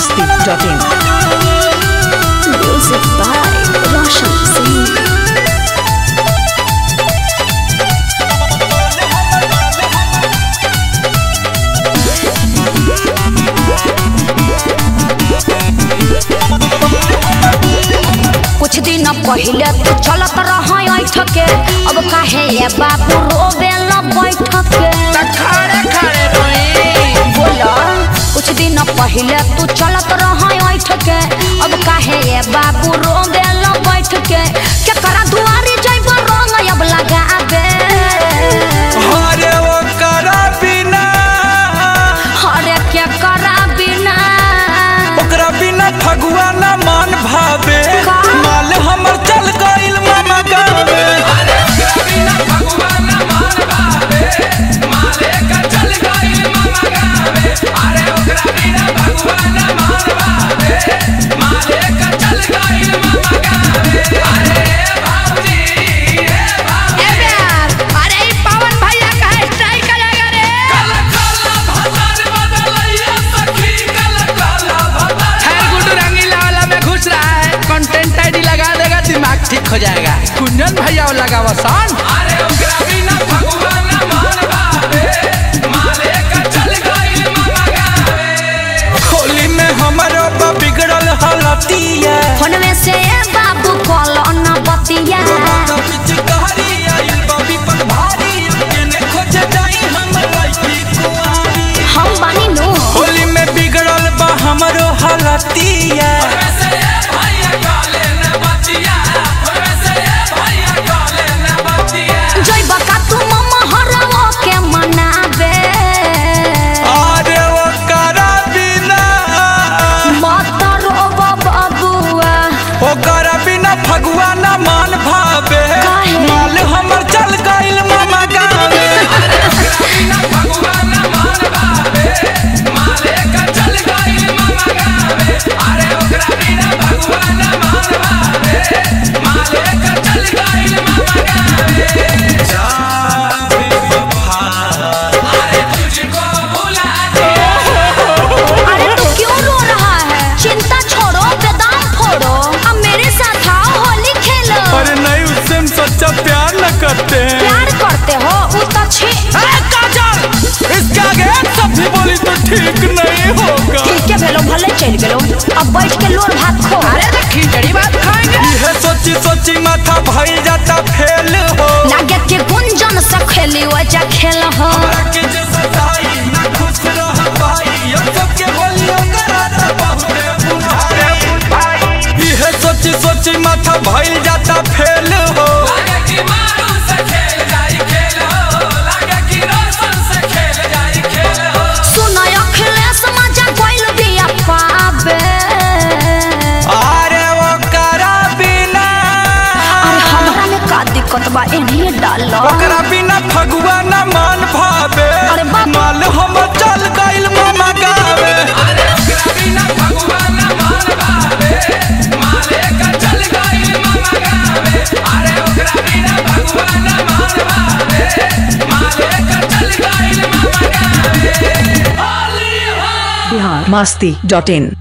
masti.in. Music by Roshan Singh. कुछ दिन पहले तो चलत रहा ऐठ के अब काहे ये बाबू रोवेला बैठ के खड़े खड़े रोई बोला कुछ दिन पहले तू चलत रहा ऐठ के अब काहे ये बाबू रोवेला बैठ के केकरा दुआरी जइबो रंग अब लगाबे हरे वो करा बिना हरे केकरा बिना ओकरा बिना फगुआ ना मन भावे का? माल हमर चल गइल मामा गावे अरे ओकरा बिना फगुआ ना मन भावे माले का चल गइल मामा गावे अरे ओकरा बिना फगुआ ना मन भावे माले का चल गइल मामा गावे अरे भाऊजी ए यार अरे ई पवन भैया का स्ट्राइक करेगा रे कल काला भतार बदलैया सखी कल काला भतार खैर गुड्डू रंगीला वाला में घुस रहा है कंटेंट आईडी लगा देगा दिमाग ठीक हो जाएगा कुंजन भैया वो लगावा सन अरे ओकरा बिना फगुआ ना मन भावे माले का चल गइल मामा गावे होली में हमारा बा बिगड़ल हालतिया फोन में से बाबू कॉल न बतिया पिचकारी आइल बाबी पर भारी केने खोजे जाई हम लइकी कुआरी हम बानी नु होली में बिगड़ल बा हमरो हालतिया वैसे भैया काले न बचिया वैसे भैया काले न बचिया जय बका तू मम्मा हरवो के मनाबे अरे वो करा बिना मत रोबो बबुआ ओ करा बिना फगुआ ना मान भावे काहे? माल हमर चल गइल मामा गावे बिना भगवा न मन भावे माले का चल गइल मामा गावे अरे ओकरा बिना भगवा न मन भावे माले का चल गइल मामा गावे अरे तुझको भुला अरे तू क्यों रो रहा है चिंता छोड़ो बेदाम फोड़ो अब मेरे साथ आओ होली खेलो अरे नहीं उससे हम सच्चा प्यार न करते हैं प्यार करते हो वो तो छी काजल इसके आगे सब भी बोली तो ठीक नहीं होगा ठीक है भेलो भले चल गेलो अब बैठ के लोर भात खो अरे खिचड़ी बात खाएंगे यह सोची सोची माथा भइल जाता फेल हो लागे के गुंजन से खेली वजह खेल हो हमरा के जे सताई ना खुश रह पाई अब सबके होली कराना बहुते बुझाई यह सोची सोची माथा भइल जाता फेल हो लागे कि मारू से खेल जाई खेल हो लागे कि रोशन से खेल जाई खेल हो सुनो अखिलेश मजा कोइल बिया पाबे अरे वो करा बिना अरे हमरा में का दिक्कत बा एनी डालो ओकरा बिना फगुआ ना मान भावे अरे बाप। माल हम चल गइल मामा गावे अरे ओकरा बिना भगवा न मन भावे माले का चल गइल मामा गावे अरे ओकरा बिना भगवा न मन भावे माले का चल गइल मामा गावे होली हो Bihar masti.in.